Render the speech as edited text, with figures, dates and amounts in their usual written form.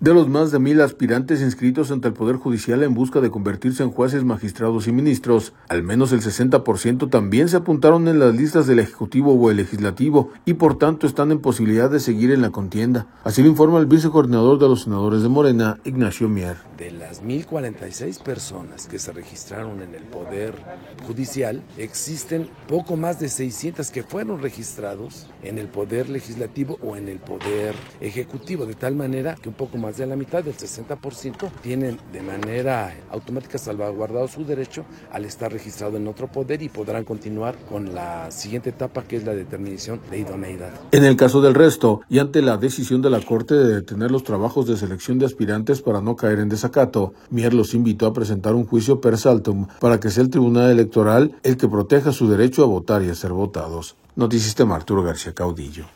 De los más de 1,000 aspirantes inscritos ante el Poder Judicial en busca de convertirse en jueces, magistrados y ministros, al menos el 60% también se apuntaron en las listas del Ejecutivo o el Legislativo y por tanto están en posibilidad de seguir en la contienda. Así lo informa el vicecoordinador de los senadores de Morena, Ignacio Mier. De las 1,046 personas que se registraron en el Poder Judicial, existen poco más de 600 que fueron registrados en el Poder Legislativo o en el Poder Ejecutivo, de tal manera que un poco más de la mitad, del 60%, tienen de manera automática salvaguardado su derecho al estar registrado en otro poder y podrán continuar con la siguiente etapa, que es la determinación de idoneidad. En el caso del resto, y ante la decisión de la Corte de detener los trabajos de selección de aspirantes para no caer en desacato, Mier los invitó a presentar un juicio per saltum para que sea el Tribunal Electoral el que proteja su derecho a votar y a ser votados. Noticista Arturo García Caudillo.